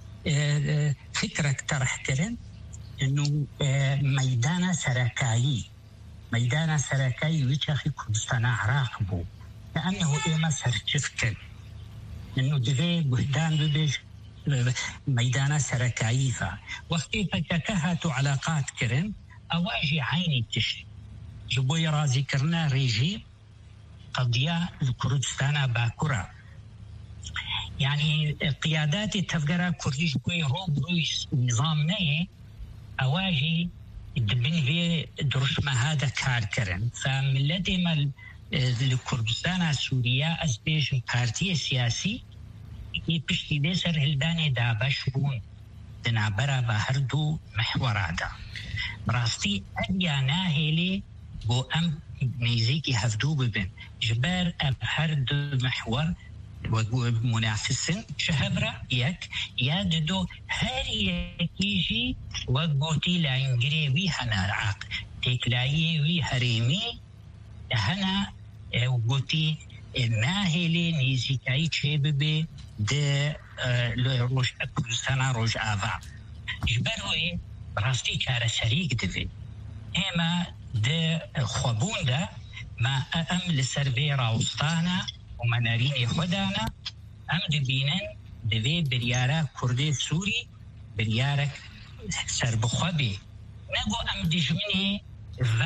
فكرة طرح كرن إنه ميدان سركاي ميدان سركاي ويشاخي كردستان عراق بو كأنه إيما سرچفكن إنه دفي بهدان ببش ميدان سركاي فا وقتي فكاكهاتو علاقات كرن أواجي عيني تشي جبوي رازي كرنا ريجي قضية الكردستان باكورا يعني قيادات التفجير كرديش كوي روب رويس نظام نيه أواجي دبن في درش ما هذا كار كرن فملتي مال الكردستان سوريا أزبيش بارتي سياسي يبشتي دي سر هلداني دابش بون دنابرا بهردو محور عدا براستي أديانا هيلي بو أم ميزيكي هفدو ببن جبار بهرد محور ومنافسين شهبرة يك ياددو هاري يجي وقبوتي لانجري وي هنا عاق تكلاي وي هريمي هنا وقبوتي ناهلي نيزيكاي تشيببي de روش کردستان روش آوا جبروی راستی کار سریع دوی اما ده خوابون ده ما ام لسربی راوستانا و منارین خودانا ام دبینن دوی بریارا کردی سوری بریارا سربخوابی نگو ام دجمنی و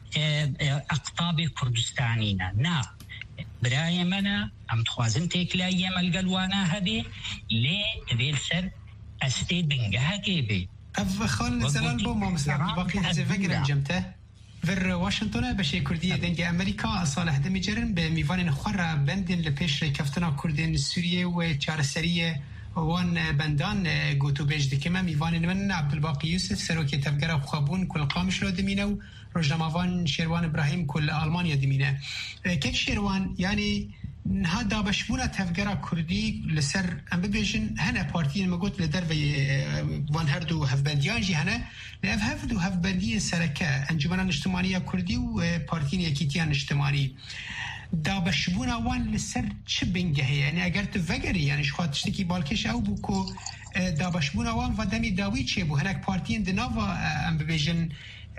اقطاب کردستانینا نا براي منا ام تخوازن تيكلايا مالقلوانا هذه لي بيلسر استي بنجها كيبي اف خال زلال بو ما مساعد باقي هذا فكر جمته فر واشنطن بشي كردية دنج امريكا صالح دمي جرن بميفان خرا بندن لبيش كفتنا كردين سوريا وشار سريه وان بندان قوتو بيش دكما ميفان من عبد الباقي يوسف سروكي تفجر خابون كل قامش لو دمينو روجنامافان شيروان ابراهيم كل المانيا دمينه كيف شيروان يعني هذا بشبونه تفجر كردي لسر ام بيجن هنا بارتين ما قلت لدربي وان هردو هفبنديان جي هنا لاف هفدو هفبندي سركه انجمن الاجتماعيه كردي وبارتين يكيتيان اجتماعي دا بشبونه وان لسر چبنگه يعني اگر تو وگری يعني شخوات تشتكي بالكش او بوكو دا بشبونه وان ودمي داوي چه بو هناك بارتين دناوا ام بيجن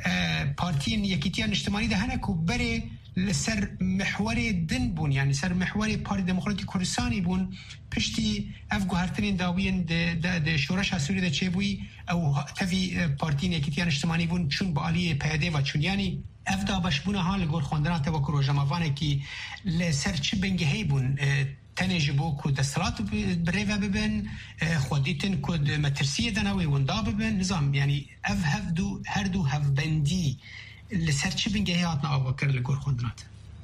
بارتين يكيتيان اجتماعي ده هنا كبري لسر محوري دن بون يعني سر محوري بارتي ديمقراطي كردستاني بون پشتي افغو هرتنين داوين ده ده ده شورش سوري ده چبوي او تفي بارتين يكيتيان اجتماعي بون چون بالي پیاده و چون يعني افدا بشبونه حال گور خواندن تبکر و جماوانه کی لسر چه بنگهی بون تنج بو کو دستلات بریو ببن خودیتن کد مترسیه دنوی وندا ببن نظام يعني اف هفدو هردو هف بندی لسر چه بنگهی هاتنا آباکر لگور خواندنات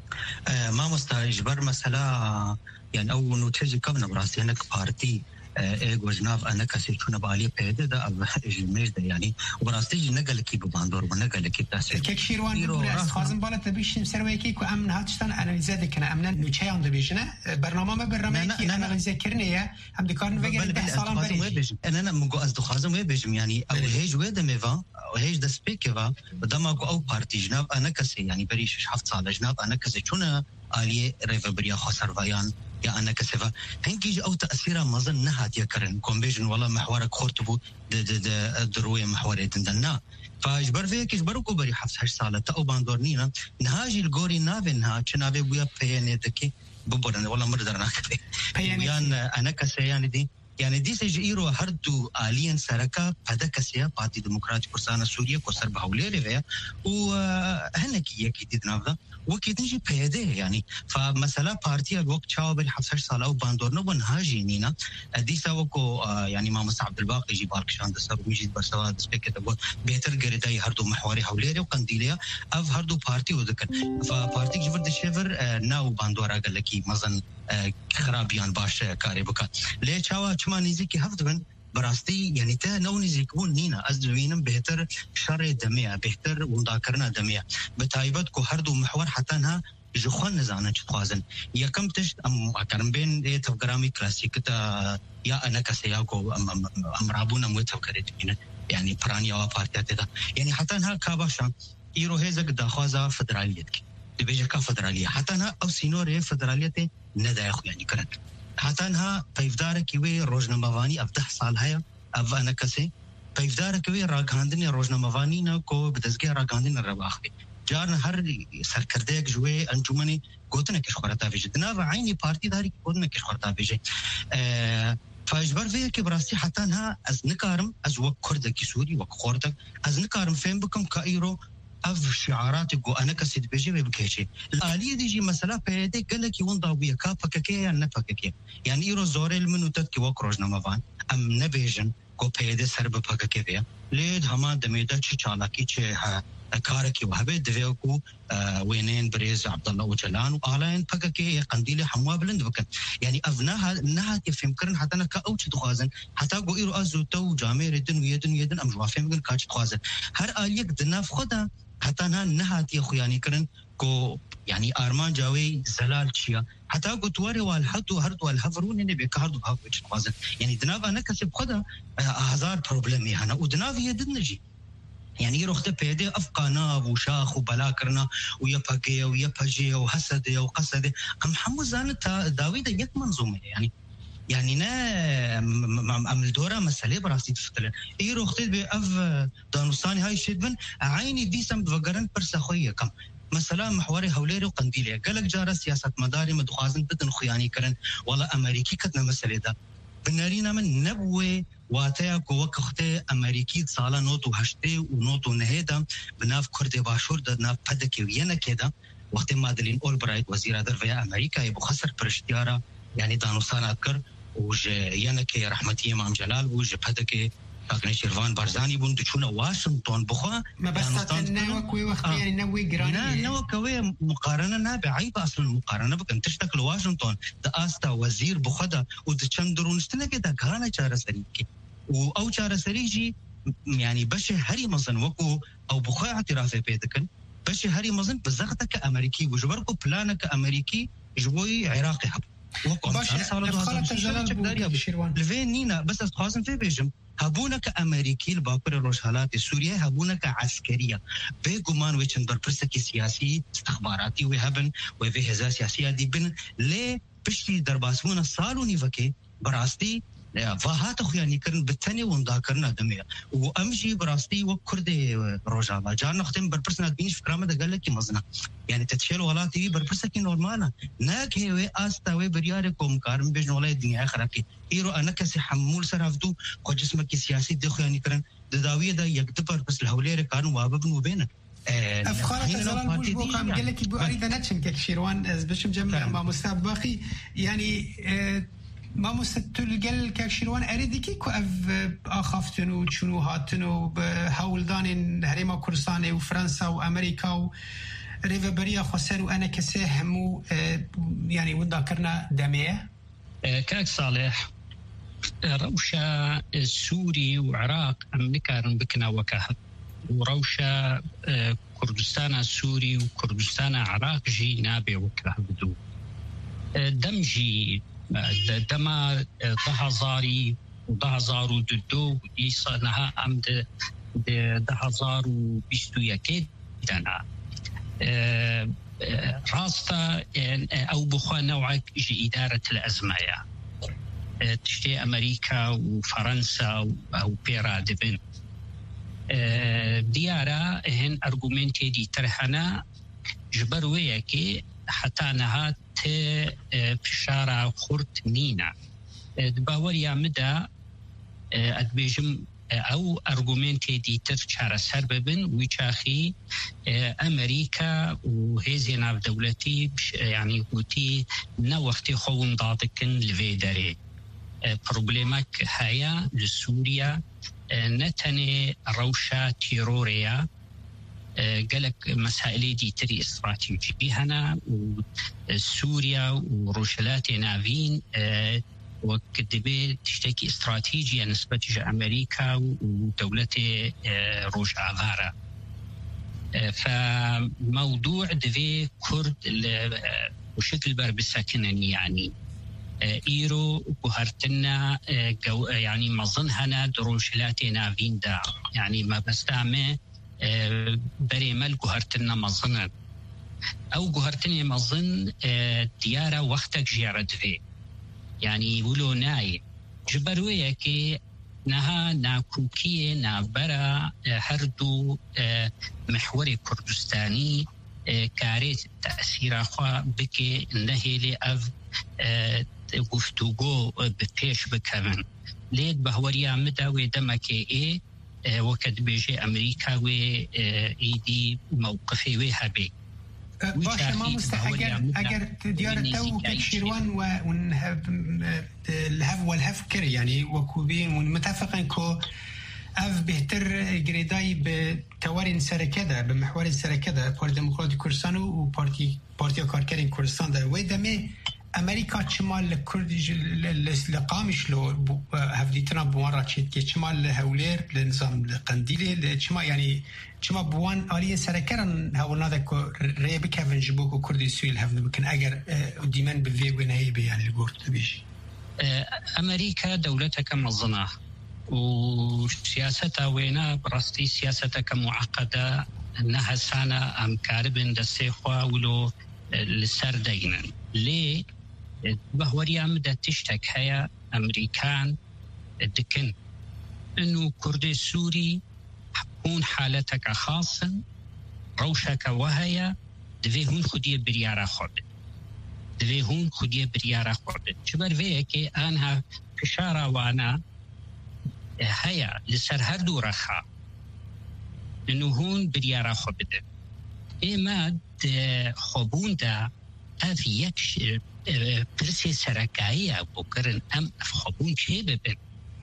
ما مستجبر مثلا يعني او نوتيجي كبنا براسي هناك بارتي ايغو جناف انا كسي چونه بالي پیدا ده اب جميز ده يعني وبراستي نقل كي بباندور ونقل كي تاسي كيك شيروان بس خازم بالا تبيش سروي كي كو امن هاتشتن انا زادك انا امن نوچي عند بيجنا برنامج ما برنامج كي انا ذكرني هم دكارن فيجن ده سلام بريش انا انا مغو از خازم ويبجم يعني او هيج ويد ميفا او هيج ده سبيكيفا بدما او بارتي جناف انا كسي يعني بريش شفت صال جناف انا كسي چونه آلية ريفبريا خسرويان يا أنا كسفة هنكيج أو تأثيرها مظن نهات يكرن كومبيجن والله محورك خورتبو د د د دروي محوري دندنا فاجبر فيك اجبروا كبري حفص هش سالة تأو باندورنينا نهاجي الجوري نافنها شنابي بويا بياني دكي ببرن والله مردرنا كذي بيان أنا كسيان دي يعني دي سجيرو هردو آليان سركا هذا كسيا بارتي ديمقراطي كردستان سوريا كسر بحوليري فيها وهنكي يكي تدنافذا وكيد نجي بيده يعني فمثلا بارتي الوقت شاو بين حفص سالة وباندورنا ونهاجي نينا دي سوكو يعني ما مصعب عبد الباقي يجي باركشان دسر ويجي برسوا دسبيك تقول بيتر قريداي هردو محوري حوليري وقنديليا اف هردو بارتي وذكر فبارتي جبر دشيفر ناو باندورا قال لكي مزن خرابيان باش كاري بكا ليه شاوا ما نيزيكي هفدبن براستي يعني تا نو نيزيكون نينا أزدوينم بهتر شر دمية بهتر ونداكرنا دمية بتايبت كو هردو محور حتى انها جخون نزانا تخوازن يا كم تشت ام كرم بين ايه تفقرامي كلاسيك تا يا انا كسياكو ام ام ام رابونا مو تفقريت بينا يعني برانيا وبارتيات دا يعني حتى انها كاباشا يرو هيزك داخوازا فدراليتك دبيجكا فدرالية حتى انها او سينوري فدراليتي ندا يخو يعني كرت حتى انها پیفدار کیوی روزنامه‌وانی افده سال هيا اف انا کسی پیفدار کیوی راگاندنی روزنامه‌وانی نه کو بدزگی راگاندنی رواخی جار هر سرکرده جوی انجمنی گوتنه که شخورتا وجدنا و عینی پارتی داری گوتنه که شخورتا وجه فاجبر فيها كبراستي حتى انها از نكارم از وك كردك سوري وك خورتك از نكارم فين بكم كايرو اف شعارات جو انا كسيد بيجي بكيشي الاليه دي جي مثلا بيدي قال لك يوند ضويه كافك كي نفك يعني ايرو زوريل منو تدكي وكروجنا مفان ام نبيجن کو پیدا سر به پک کې بیا لید هما د میدا چې چالاکی چې کار کې وهبه د ویو کو وینین بریز عبد الله وجلان وعلان پک کې قنديل حموا بلند وکړ يعني ابنها انها يفهم كرن حتى انا كاو چې تخوازن حتى جو ايرو ازو تو جامع ردن ويدن يدن ام جوافهم كن كاش تخوازن هر اليك دناف خدا حتى انا نهات يخياني كرن کو يعني ارمان جاوي زلال شيا حتى قلت وري والحد وهرد والهفرون اني بكارد بهاوش خوازن يعني دناف انا كسب خدا هزار بروبلمي هنا ودناف يدنجي يعني يروح تبيدي افقانا وشاخ وبلا كرنا ويبقى ويبجي وحسد وقصد ام حمزان داوود يك منظومه يعني يعني نا عمل دورة مسألة براسي تفتلن اي روختي بأف دانوستاني هاي شدبن عيني دي سم بفقرن برسخوية كم مثلا محوري هوليري وقنديلية قالك جارة سياسة مداري مدخوازن بدن خياني كرن والله أمريكي كتنا مسألة دا بنارينا من نبوي واتايا كوك اختي أمريكي صالة نوتو هشتي ونوتو نهيدا بناف كردي باشور دا ناف بدكي وينا كيدا وقت مادلين أولبرايت وزيرة درفيا أمريكا يبو خسر برشتيارة يعني دانوستان أذكر وج ينكي رحمتي امام جلال وج بدكي اكن شيروان بارزاني بون دچونه واشنطن بخوا ما بس نوكوي وقت يعني نوي جراني نوكوي مقارنه نا بعيب اصل المقارنه بكن تشتكل واشنطن دا استا وزير بخدا ودچندرون استنه كده غانا چاره سريكي و او چاره سريجي يعني بشه هري مزن وكو او بخوا اعتراف بيدكن بشه هري مزن بزغتك امريكي وجبركو بلانك امريكي جوي عراقي حب باشه افخالة الجلال بشيروان لفين نينا بس استخاصن في بيجم هبونك أمريكي الباقر الرشالات السورية هبونك عسكرية بيقومان ويشن بربرسكي سياسي استخباراتي ويهبن وفي هزا سياسية دي بن ليه بشتي درباسونا صالوني فكي براستي فهات خياني كرن بالتاني وندا كرنا دمية وأمشي براستي وكردي رجالا جارنا ختم بربرسنا بينش فكرامة دا قال لك مزنا يعني تتشيل ولاتي بربرسكي نورمانا ناك هي آستاوي برياركم كارم بيجن ولا الدنيا خرابي إيرو أنا كسي حمول سرافدو كو جسمك سياسي دي خياني كرن دداوية دا يكتبر بس الهولير كانوا واببن وبينك أفخارة الزلال بوش بوقع قال لك يبو أريد نتشن كشيروان بشم جمع مع مستعب باقي يعني ما مستل قال كشيروان أريدكي كو أف أخافتنو شنو هاتنو بهولدان هريما كردستان وفرنسا وأمريكا و ريفبريا خسر وأنا كساهمو يعني وذكرنا دمية كاك صالح روشة سوري وعراق أمريكا بكنا وكهب وروشة كردستان سوري وكردستان عراق جي نابي وكهب دو دمجي دما دهزاري ودهزارو ددو يصنها أمد دهزارو بيستو يكيد دانا راستا أو بخوا نوعك جي إدارة الأزمة تشتي أمريكا وفرنسا أو بيرا دبن ديارة هن أرغومنتي دي ترحنا جبروية كي حتى نهات بشارة خورت نينا دباوريا مدى أدبيجم أو أرغومنتي دي ترشار سرببن ويشاخي أمريكا وهزينا بدولتي يعني قوتي نوختي خون ضادكن لفيداري بروبليمك هيا لسوريا نتني روشة تيروريا قالك مسائل دي تري استراتيجي هنا وسوريا وروشلات نافين وكدبي تشتكي استراتيجية نسبة أمريكا ودولة روج آفارا فموضوع دفي كرد وشكل برب الساكنين يعني إيرو بهرتنا يعني مظنها دروشلات نافين دا يعني ما بستعمل بريمل جهرتنا مظن أو جهرتني مظن ديارة وقتك جيرت في يعني يقولوا ناي جبروية كي نها ناكوكية نابرا هردو محوري كردستاني كاريت تأثير أخوة بكي نهيلي أف گفتگو بپیش بکن لید بهوریا مداوی دمکی ای وقت بيجي أمريكا وإيدي موقفي وهبي باشه ما مستحقر اگر دیارته كشيروان ونهب الهف والهف كري يعني وكوبين ومتفقين كو اف بهتر جريداي بتوارين سركده بمحور السركده بار ديمقراطي كردستان وبارتي بارتي كاركرين كردستان ده ويدمي امريكا شمال الكردي لقامش لو هفديتنا بمره تشي شمال هولير لنظام القنديلي شمال يعني شما بوان آلية سرکرن هاونا ده که ریبی که ونجبو که کردی سویل هفته بکن اگر دیمن به وی گناهی بیانی لگورت بیشی أمريكا دولتك منظمة وسياستها وينا برستي سياستك معقدة أنها سانا أم كاربن دسيخوا ولو للسردين ليه بهوري عمدة تشتك هيا أمريكان الدكن إنه كردي سوري هون حالتك خاصا روشك وهي دوی هون خودی بریاره خورد دوی هون خودی بریاره خورد چبر ویه که آنها فشاره وانا هیا لسر هر دو رخا انو هون بریاره خورد بده ایما خوبون دا اف یک پرسی سرکایی بکرن ام اف خوبون چه ببین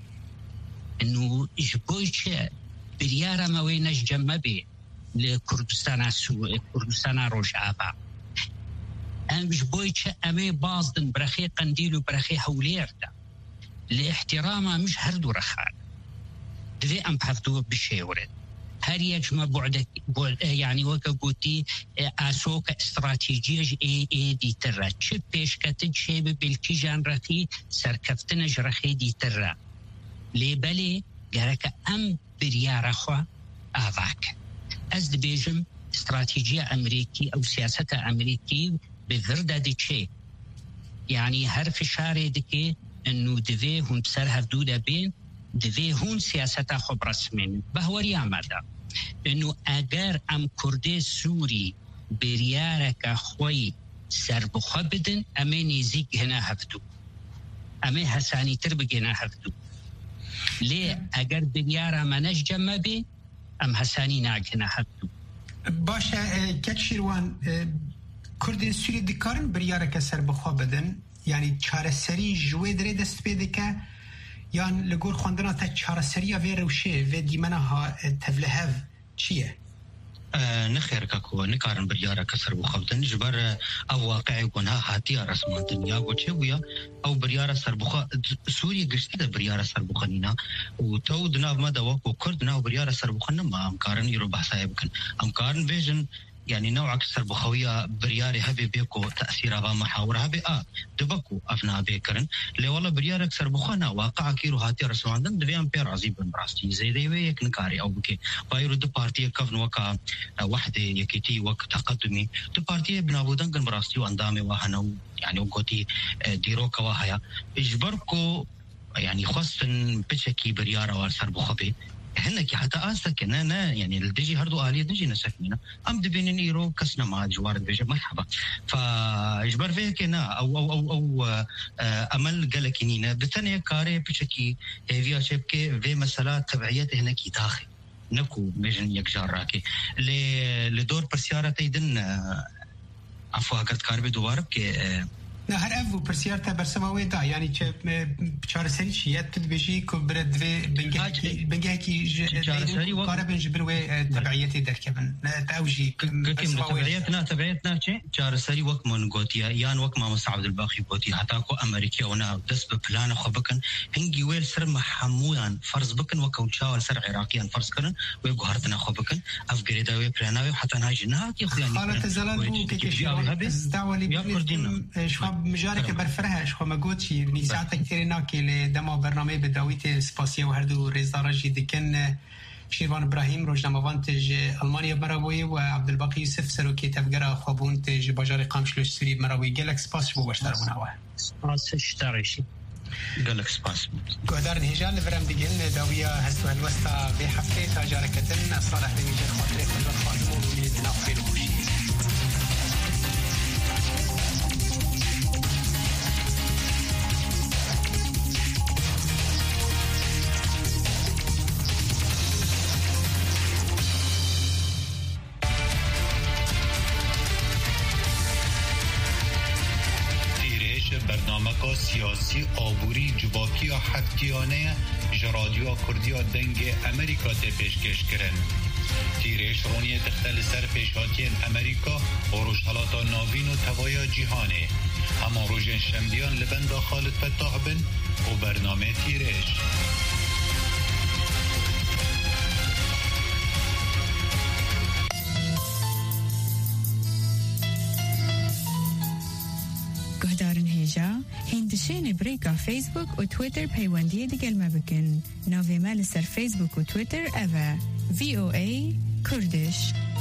انو جبوی چه بريارة ما وينش جمبي لكردستان سو كردستان روجابا أنا مش بويتش أمي باصدن برخي قنديل وبرخي هوليردا لاحترامه مش هردو رخان ذي أم بحثوا بشيورد هل يجمع بعدك بعد يعني وكبوتي أسوك استراتيجية إي إي دي ترى تشبيش كتج شيء بالكيجان رخي سركفتنا جرخي دي ترى ليبلي جرك أم بريارة خوا آذاك از دبيجم استراتيجية أمريكي أو سياسة أمريكي بذردة دي شيء يعني هر فشاري دكي أنه دفي هون بسر هفدودة بين دفي هون سياسة خب رسمين بهوري عمدا أنه أجر أم كردي سوري بريارة كخوي سربخوا بدن أميني زيق هنا هفدو أمي هساني تربق هنا هفدو ليه اگر بنيارة منش جمبي ام حساني ناقنا حدو باشا كتشيروان كردين سوري دكارن بريارة كسر بخوا بدن يعني چاره سري جوه دري دست بيدكا يعني لقول خواندنا تا چاره سريا في روشه في ديمنها تفلهف چيه نخير كاكو نكارن بريارة كسر بخوتن جبر او واقعي كونها هاتيا رسمان دنيا وچويا او بريارة سربخا سوريا قشتة بريارة سربخانينا وتو دناف مدى وكو كردنا وبريارة سربخانا ما امكارن يرو بحثا يبكن امكارن فيجن يعني نوع كسر بخوية برياري هبي بيكو تأثيرها محاورة هبي آه دبكو أفنا بيكرن لي والله برياري كسر بخونا واقع كيرو هاتي رسمان دن دبيان بير عزيب بن براستي زي ديوي يك نكاري أو بكي بايرو دو بارتي كفن وكا وحدة يكيتي وك تقدمي دو بارتي بنابودن كن براستي واندامي واهنو يعني وقوتي ديروكا واهيا إجبركو يعني خاصة بشكي بريارة والسر بخبي هناك حتى آسك أنا يعني الدجي هردو آلية دجي نسفينا أم دبين إيرو كسنا مع جوار البيجة مرحبا فإجبار فيه كنا أو أو أو أو أمل قلقينينا بتانية كاري بشكي فيها شبكة في مسألة تبعيات هناك داخل نكو بيجن يكجار راكي لدور برسيارة تيدن عفوا قد كاربي دوارب كي نه هر افو پرسیارتا برسماوی دا یعنی چه چهار سری چیت تدبیجی که برد و بنگه بنگه کی کار بنج بروی تبعیتی درکبن تاوجی تبعیتنا تبعیتنا چه چهار سری وقت من قوتیا یان وقت ما مستعد الباقي قوتي حتى كو امريكا ونا دس ببلان خو بكن هنجي ويل سر محمودان فرض بكن وكوشاول سر عراقيان فرض كن ويغهرتنا خو بكن افغريدا وي بلاناوي حتى ناجي نهاك يا يعني حاله زلال بو كيكي دعوه شو مجارك برفرهش خو مگوچی نيسات كثير ناكي لدما برنامج بداويت سباسيه وهردو ريزارجي دكن شيروان ابراهيم روجنامه وانتج المانيا مراوي وعبد الباقي يوسف سروكي تفجر خوبون تج بجار قامش للسوري مراوي جالكس باس بو باشتر منوا سباس اشتريشي جالكس باس قدر نهجان فرام ديجن داويه هستو الوسطى بحفله تاجركتن صالح بن خاطر كل خادم من نافل وشي تحقیقات سیاسی آبوری جواکی یا حدکیانه جرادیو کردیا دنگ امریکا ته پیشکش کرن. تیرش رونی تختل سر پیشهاتین امریکا و روشحالاتا ناوین و توایا جیهانه. اما روژن شمدیان لبند خالد فتاح بن و برنامه تیرش. گهدارن هیجا هندشین بریکا فیسبوک و تویتر پیوندی دیگل مبکن. ناوی مال سر فیسبوک و تویتر اوه وی او ای کردش.